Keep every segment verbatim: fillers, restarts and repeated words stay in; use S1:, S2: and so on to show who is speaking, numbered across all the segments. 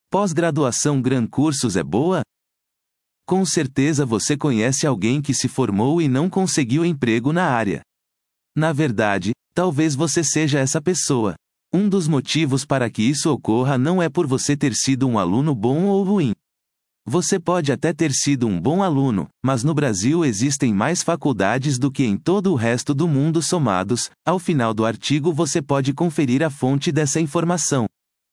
S1: Pós-graduação Gran Cursos é boa? Com certeza você conhece alguém que se formou e não conseguiu emprego na área. Na verdade, talvez você seja essa pessoa. Um dos motivos para que isso ocorra não é por você ter sido um aluno bom ou ruim. Você pode até ter sido um bom aluno, mas no Brasil existem mais faculdades do que em todo o resto do mundo somados. Ao final do artigo você pode conferir a fonte dessa informação.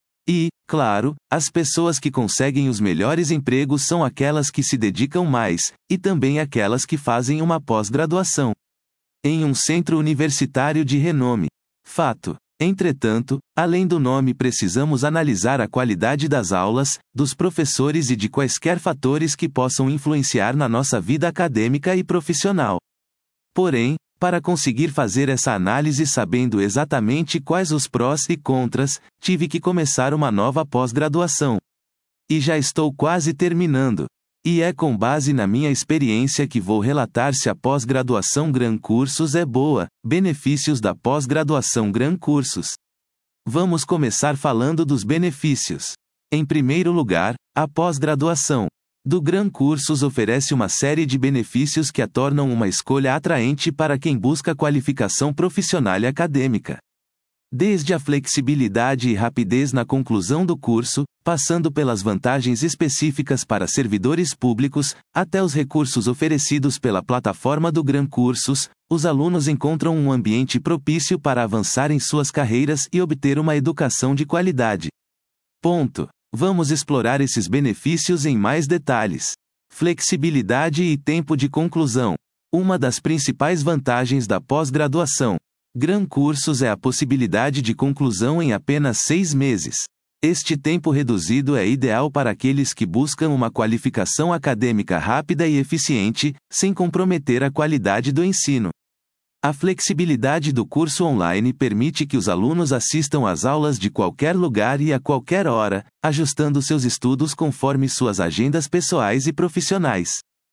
S1: E, claro, as pessoas que conseguem os melhores empregos são aquelas que se dedicam mais, e também aquelas que fazem uma pós-graduação em um centro universitário de renome. Fato. Entretanto, além do nome, precisamos analisar a qualidade das aulas, dos professores e de quaisquer fatores que possam influenciar na nossa vida acadêmica e profissional. Porém, para conseguir fazer essa análise sabendo exatamente quais os prós e contras, tive que começar uma nova pós-graduação. E já estou quase terminando. E é com base na minha experiência que vou relatar se a pós-graduação Gran Cursos é boa. Benefícios da pós-graduação Gran Cursos. Vamos começar falando dos benefícios. Em primeiro lugar, a pós-graduação do Gran Cursos oferece uma série de benefícios que a tornam uma escolha atraente para quem busca qualificação profissional e acadêmica. Desde a flexibilidade e rapidez na conclusão do curso, passando pelas vantagens específicas para servidores públicos, até os recursos oferecidos pela plataforma do Gran Cursos, os alunos encontram um ambiente propício para avançar em suas carreiras e obter uma educação de qualidade. Ponto. Vamos explorar esses benefícios em mais detalhes. Flexibilidade e tempo de conclusão. Uma das principais vantagens da pós-graduação Gran Cursos é a possibilidade de conclusão em apenas seis meses. Este tempo reduzido é ideal para aqueles que buscam uma qualificação acadêmica rápida e eficiente, sem comprometer a qualidade do ensino. A flexibilidade do curso online permite que os alunos assistam às aulas de qualquer lugar e a qualquer hora, ajustando seus estudos conforme suas agendas pessoais e profissionais.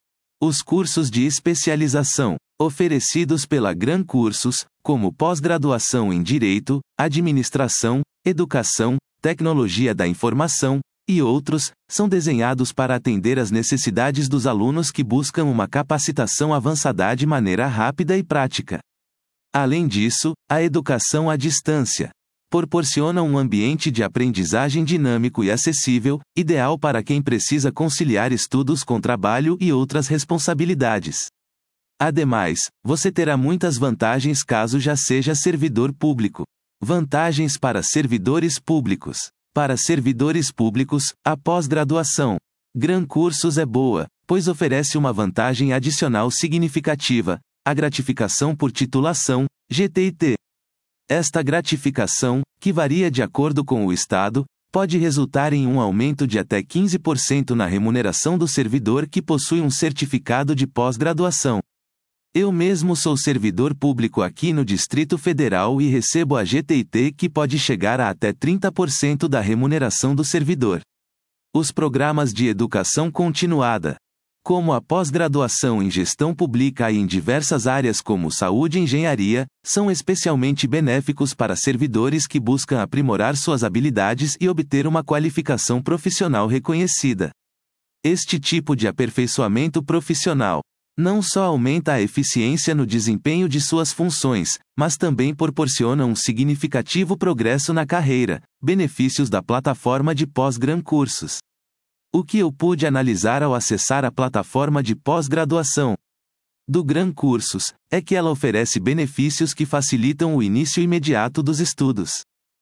S1: Os cursos de especialização, oferecidos pela Gran Cursos, como pós-graduação em Direito, Administração, Educação, Tecnologia da Informação, e outros, são desenhados para atender às necessidades dos alunos que buscam uma capacitação avançada de maneira rápida e prática. Além disso, a educação à distância proporciona um ambiente de aprendizagem dinâmico e acessível, ideal para quem precisa conciliar estudos com trabalho e outras responsabilidades. Ademais, você terá muitas vantagens caso já seja servidor público. Vantagens para servidores públicos. Para servidores públicos, a pós-graduação Gran Cursos é boa, pois oferece uma vantagem adicional significativa: a gratificação por titulação, G T I T. Esta gratificação, que varia de acordo com o estado, pode resultar em um aumento de até quinze por cento na remuneração do servidor que possui um certificado de pós-graduação. Eu mesmo sou servidor público aqui no Distrito Federal e recebo a G T I T que pode chegar a até trinta por cento da remuneração do servidor. Os programas de educação continuada, como a pós-graduação em gestão pública e em diversas áreas como saúde e engenharia, são especialmente benéficos para servidores que buscam aprimorar suas habilidades e obter uma qualificação profissional reconhecida. Este tipo de aperfeiçoamento profissional não só aumenta a eficiência no desempenho de suas funções, mas também proporciona um significativo progresso na carreira. Benefícios da plataforma de pós-Gran Cursos. O que eu pude analisar ao acessar a plataforma de pós-graduação do Gran Cursos é que ela oferece benefícios que facilitam o início imediato dos estudos.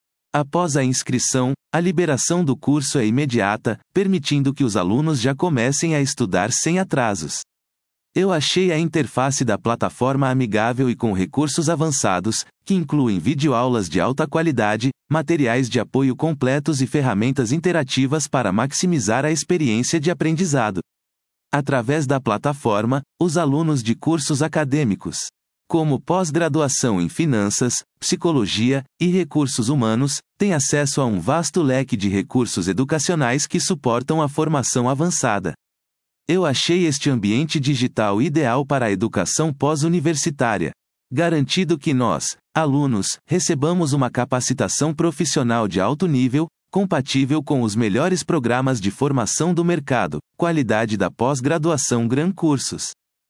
S1: Após a inscrição, a liberação do curso é imediata, permitindo que os alunos já comecem a estudar sem atrasos. Eu achei a interface da plataforma amigável e com recursos avançados, que incluem videoaulas de alta qualidade, materiais de apoio completos e ferramentas interativas para maximizar a experiência de aprendizado. Através da plataforma, os alunos de cursos acadêmicos, como pós-graduação em finanças, psicologia e recursos humanos, têm acesso a um vasto leque de recursos educacionais que suportam a formação avançada. Eu achei este ambiente digital ideal para a educação pós-universitária, garantindo que nós, alunos, recebamos uma capacitação profissional de alto nível, compatível com os melhores programas de formação do mercado, qualidade da pós-graduação Gran Cursos.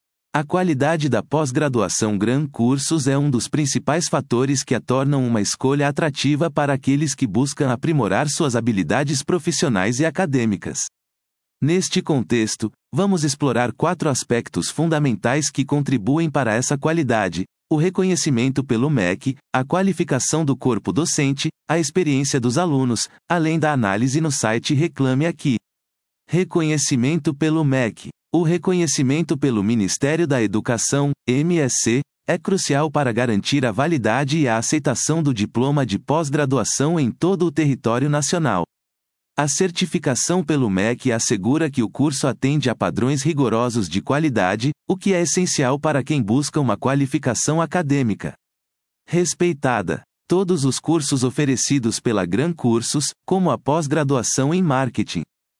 S1: A qualidade da pós-graduação Gran Cursos é um dos principais fatores que a tornam uma escolha atrativa para aqueles que buscam aprimorar suas habilidades profissionais e acadêmicas. Neste contexto, vamos explorar quatro aspectos fundamentais que contribuem para essa qualidade: o reconhecimento pelo M E C, a qualificação do corpo docente, a experiência dos alunos, além da análise no site Reclame Aqui. Reconhecimento pelo M E C. O reconhecimento pelo Ministério da Educação, M E C, é crucial para garantir a validade e a aceitação do diploma de pós-graduação em todo o território nacional. A certificação pelo M E C assegura que o curso atende a padrões rigorosos de qualidade, o que é essencial para quem busca uma qualificação acadêmica respeitada. Todos os cursos oferecidos pela Gran Cursos, como a pós-graduação em Marketing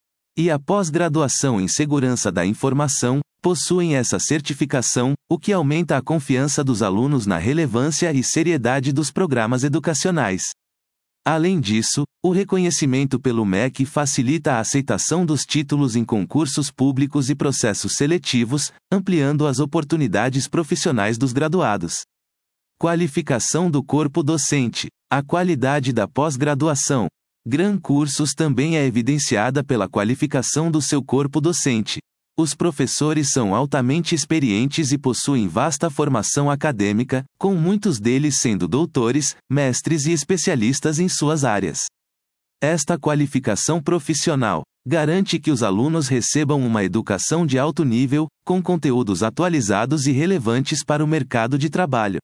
S1: e a pós-graduação em Segurança da Informação, possuem essa certificação, o que aumenta a confiança dos alunos na relevância e seriedade dos programas educacionais. Além disso, o reconhecimento pelo M E C facilita a aceitação dos títulos em concursos públicos e processos seletivos, ampliando as oportunidades profissionais dos graduados. Qualificação do corpo docente. A qualidade da pós-graduação Gran Cursos também é evidenciada pela qualificação do seu corpo docente. Os professores são altamente experientes e possuem vasta formação acadêmica, com muitos deles sendo doutores, mestres e especialistas em suas áreas. Esta qualificação profissional garante que os alunos recebam uma educação de alto nível, com conteúdos atualizados e relevantes para o mercado de trabalho.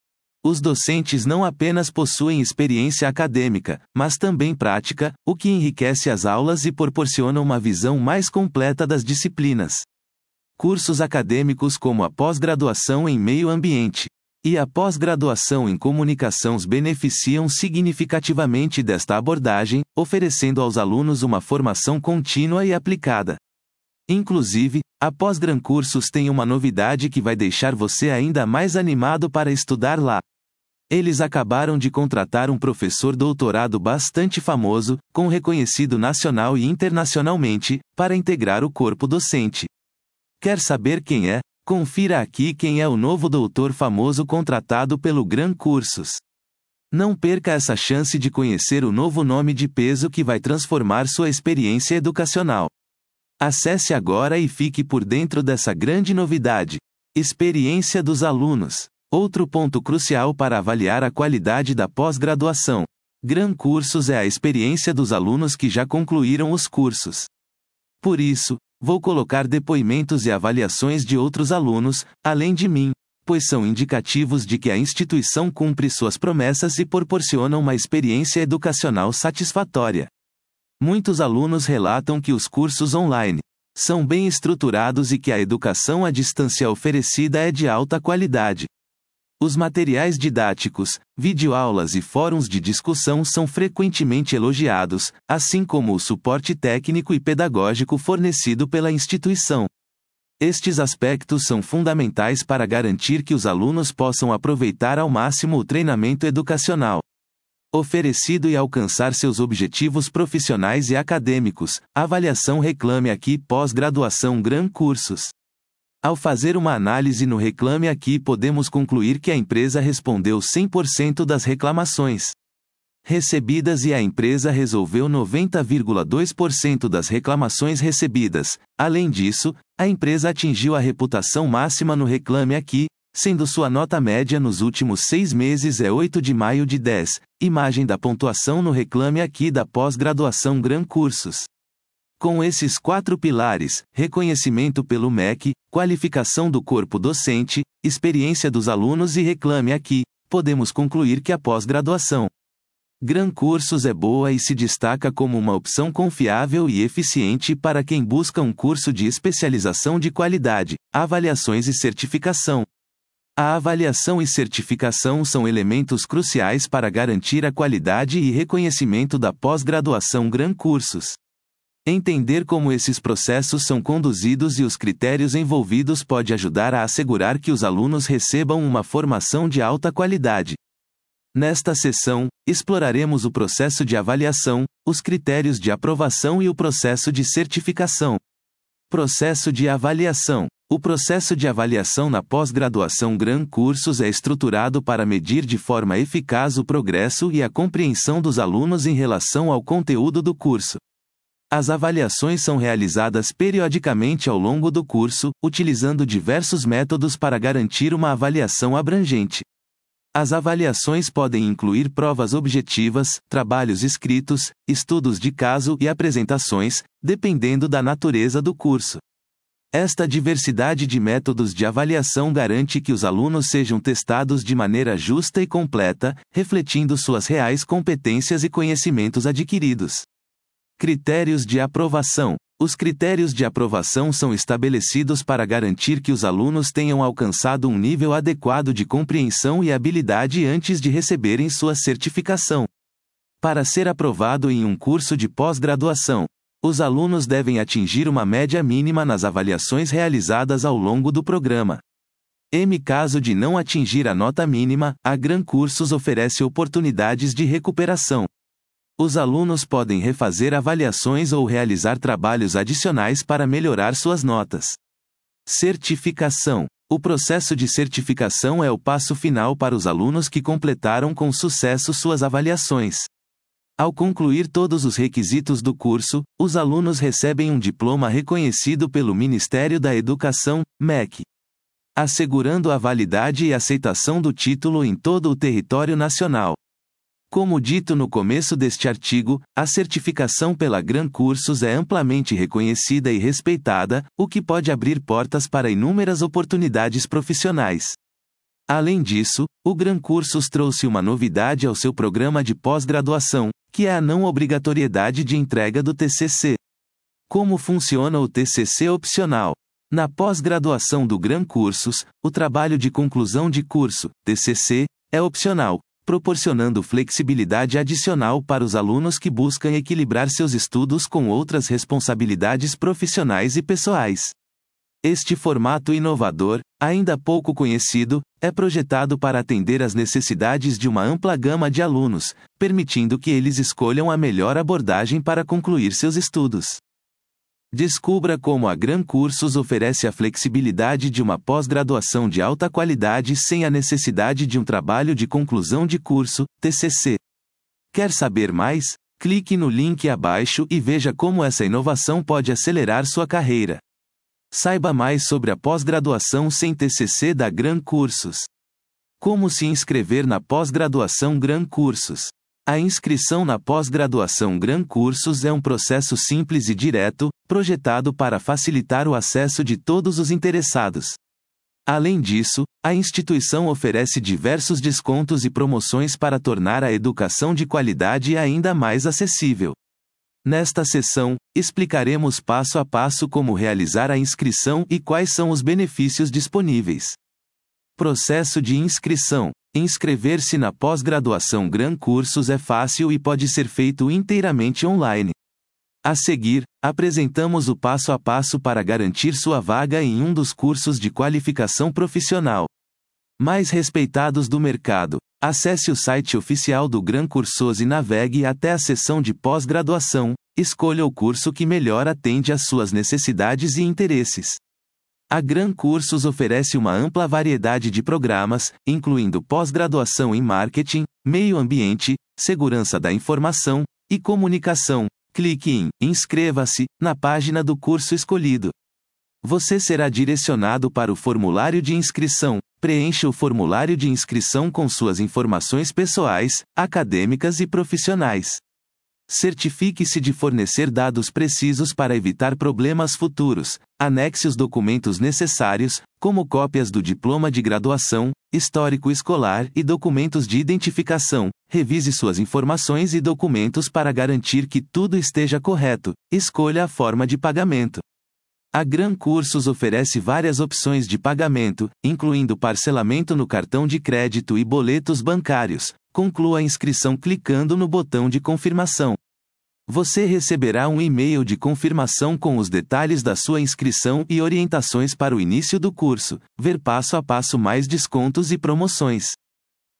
S1: Os docentes não apenas possuem experiência acadêmica, mas também prática, o que enriquece as aulas e proporciona uma visão mais completa das disciplinas. Cursos acadêmicos como a pós-graduação em Meio Ambiente e a pós-graduação em Comunicação beneficiam significativamente desta abordagem, oferecendo aos alunos uma formação contínua e aplicada. Inclusive, a pós-Gran Cursos tem uma novidade que vai deixar você ainda mais animado para estudar lá. Eles acabaram de contratar um professor doutorado bastante famoso, com reconhecido nacional e internacionalmente, para integrar o corpo docente. Quer saber quem é? Confira aqui quem é o novo doutor famoso contratado pelo Gran Cursos. Não perca essa chance de conhecer o novo nome de peso que vai transformar sua experiência educacional. Acesse agora e fique por dentro dessa grande novidade. Experiência dos alunos. Outro ponto crucial para avaliar a qualidade da pós-graduação Gran Cursos é a experiência dos alunos que já concluíram os cursos. Por isso, vou colocar depoimentos e avaliações de outros alunos, além de mim, pois são indicativos de que a instituição cumpre suas promessas e proporciona uma experiência educacional satisfatória. Muitos alunos relatam que os cursos online são bem estruturados e que a educação à distância oferecida é de alta qualidade. Os materiais didáticos, videoaulas e fóruns de discussão são frequentemente elogiados, assim como o suporte técnico e pedagógico fornecido pela instituição. Estes aspectos são fundamentais para garantir que os alunos possam aproveitar ao máximo o treinamento educacional oferecido e alcançar seus objetivos profissionais e acadêmicos. Avaliação Reclame Aqui Pós-graduação Gran Cursos. Ao fazer uma análise no Reclame Aqui, podemos concluir que a empresa respondeu cem por cento das reclamações recebidas e a empresa resolveu noventa vírgula dois por cento das reclamações recebidas. Além disso, a empresa atingiu a reputação máxima no Reclame Aqui, sendo sua nota média nos últimos seis meses é oito de maio de dez. Imagem da pontuação no Reclame Aqui da pós-graduação Gran Cursos. Com esses quatro pilares, reconhecimento pelo M E C, qualificação do corpo docente, experiência dos alunos e Reclame Aqui, podemos concluir que a pós-graduação Gran Cursos é boa e se destaca como uma opção confiável e eficiente para quem busca um curso de especialização de qualidade, avaliações e certificação. A avaliação e certificação são elementos cruciais para garantir a qualidade e reconhecimento da pós-graduação Gran Cursos. Entender como esses processos são conduzidos e os critérios envolvidos pode ajudar a assegurar que os alunos recebam uma formação de alta qualidade. Nesta sessão, exploraremos o processo de avaliação, os critérios de aprovação e o processo de certificação. Processo de avaliação. O processo de avaliação na pós-graduação Gran Cursos é estruturado para medir de forma eficaz o progresso e a compreensão dos alunos em relação ao conteúdo do curso. As avaliações são realizadas periodicamente ao longo do curso, utilizando diversos métodos para garantir uma avaliação abrangente. As avaliações podem incluir provas objetivas, trabalhos escritos, estudos de caso e apresentações, dependendo da natureza do curso. Esta diversidade de métodos de avaliação garante que os alunos sejam testados de maneira justa e completa, refletindo suas reais competências e conhecimentos adquiridos. Critérios de aprovação. Os critérios de aprovação são estabelecidos para garantir que os alunos tenham alcançado um nível adequado de compreensão e habilidade antes de receberem sua certificação. Para ser aprovado em um curso de pós-graduação, os alunos devem atingir uma média mínima nas avaliações realizadas ao longo do programa. Em caso de não atingir a nota mínima, a Gran Cursos oferece oportunidades de recuperação. Os alunos podem refazer avaliações ou realizar trabalhos adicionais para melhorar suas notas. Certificação. O processo de certificação é o passo final para os alunos que completaram com sucesso suas avaliações. Ao concluir todos os requisitos do curso, os alunos recebem um diploma reconhecido pelo Ministério da Educação, M E C, assegurando a validade e aceitação do título em todo o território nacional. Como dito no começo deste artigo, a certificação pela Gran Cursos é amplamente reconhecida e respeitada, o que pode abrir portas para inúmeras oportunidades profissionais. Além disso, o Gran Cursos trouxe uma novidade ao seu programa de pós-graduação, que é a não obrigatoriedade de entrega do T C C. Como funciona o T C C opcional? Na pós-graduação do Gran Cursos, o trabalho de conclusão de curso, T C C, é opcional, proporcionando flexibilidade adicional para os alunos que buscam equilibrar seus estudos com outras responsabilidades profissionais e pessoais. Este formato inovador, ainda pouco conhecido, é projetado para atender às necessidades de uma ampla gama de alunos, permitindo que eles escolham a melhor abordagem para concluir seus estudos. Descubra como a Gran Cursos oferece a flexibilidade de uma pós-graduação de alta qualidade sem a necessidade de um trabalho de conclusão de curso, T C C. Quer saber mais? Clique no link abaixo e veja como essa inovação pode acelerar sua carreira. Saiba mais sobre a pós-graduação sem T C C da Gran Cursos. Como se inscrever na pós-graduação Gran Cursos? A inscrição na pós-graduação Gran Cursos é um processo simples e direto, projetado para facilitar o acesso de todos os interessados. Além disso, a instituição oferece diversos descontos e promoções para tornar a educação de qualidade ainda mais acessível. Nesta sessão, explicaremos passo a passo como realizar a inscrição e quais são os benefícios disponíveis. Processo de inscrição. Inscrever-se na pós-graduação Gran Cursos é fácil e pode ser feito inteiramente online. A seguir, apresentamos o passo a passo para garantir sua vaga em um dos cursos de qualificação profissional mais respeitados do mercado. Acesse o site oficial do Gran Cursos e navegue até a seção de pós-graduação. Escolha o curso que melhor atende às suas necessidades e interesses. A Gran Cursos oferece uma ampla variedade de programas, incluindo pós-graduação em marketing, meio ambiente, segurança da informação e comunicação. Clique em Inscreva-se na página do curso escolhido. Você será direcionado para o formulário de inscrição. Preencha o formulário de inscrição com suas informações pessoais, acadêmicas e profissionais. Certifique-se de fornecer dados precisos para evitar problemas futuros. Anexe os documentos necessários, como cópias do diploma de graduação, histórico escolar e documentos de identificação. Revise suas informações e documentos para garantir que tudo esteja correto. Escolha a forma de pagamento. A Gran Cursos oferece várias opções de pagamento, incluindo parcelamento no cartão de crédito e boletos bancários. Conclua a inscrição clicando no botão de confirmação. Você receberá um e-mail de confirmação com os detalhes da sua inscrição e orientações para o início do curso. Ver passo a passo mais descontos e promoções.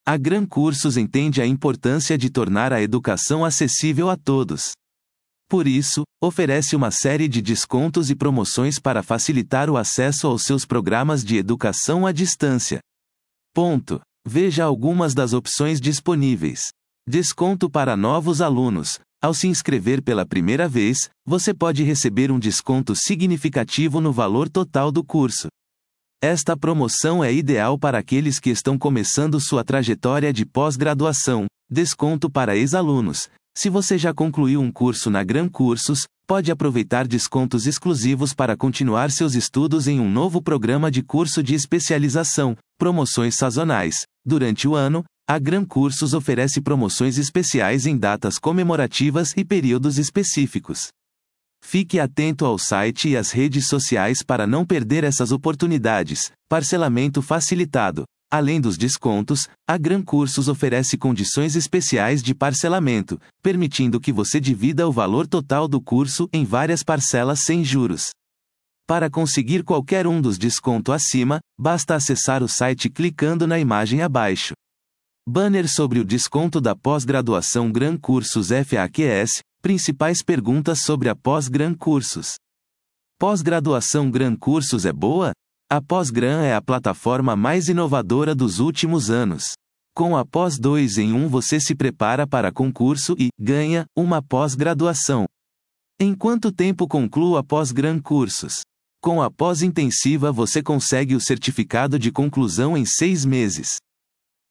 S1: A Gran Cursos entende a importância de tornar a educação acessível a todos. Por isso, oferece uma série de descontos e promoções para facilitar o acesso aos seus programas de educação à distância. Ponto. Veja algumas das opções disponíveis. Desconto para novos alunos. Ao se inscrever pela primeira vez, você pode receber um desconto significativo no valor total do curso. Esta promoção é ideal para aqueles que estão começando sua trajetória de pós-graduação. Desconto para ex-alunos. Se você já concluiu um curso na Gran Cursos, pode aproveitar descontos exclusivos para continuar seus estudos em um novo programa de curso de especialização. Promoções sazonais. Durante o ano, a Gran Cursos oferece promoções especiais em datas comemorativas e períodos específicos. Fique atento ao site e às redes sociais para não perder essas oportunidades. Parcelamento facilitado. Além dos descontos, a Gran Cursos oferece condições especiais de parcelamento, permitindo que você divida o valor total do curso em várias parcelas sem juros. Para conseguir qualquer um dos descontos acima, basta acessar o site clicando na imagem abaixo. Banner sobre o desconto da pós-graduação Gran Cursos F A Q S, principais perguntas sobre a pós-Gran Cursos. Pós-graduação Gran Cursos é boa? A Pós-Gran é a plataforma mais inovadora dos últimos anos. Com a Pós dois em um você se prepara para concurso e ganha uma pós-graduação. Em quanto tempo conclua a Pós-Gran Cursos? Com a pós-intensiva você consegue o certificado de conclusão em seis meses.